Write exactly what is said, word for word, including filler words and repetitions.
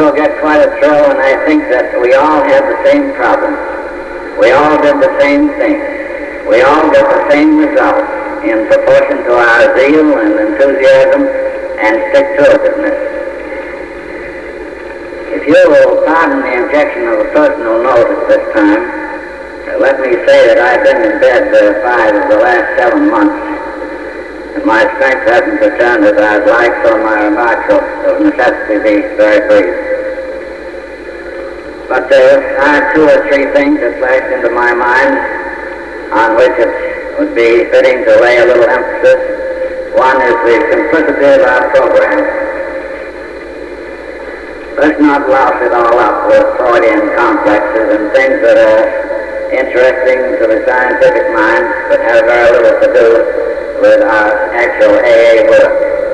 also get quite a thrill when I think that we all have the same problem. We all did the same thing. We all get the same result in proportion to our zeal and enthusiasm and stick-to-itiveness. If you will pardon the injection of a personal note at this time, uh, let me say that I've been in bed uh, five of the last seven months, and my strength hasn't returned as I'd like, so my remarks will of necessity be very brief. But there are two or three things that flashed into my mind on which it would be fitting to lay a little emphasis. One is the simplicity of our program. Let's not louse it all up with Freudian complexes and things that are interesting to the scientific mind but have very little to do with our actual A A work.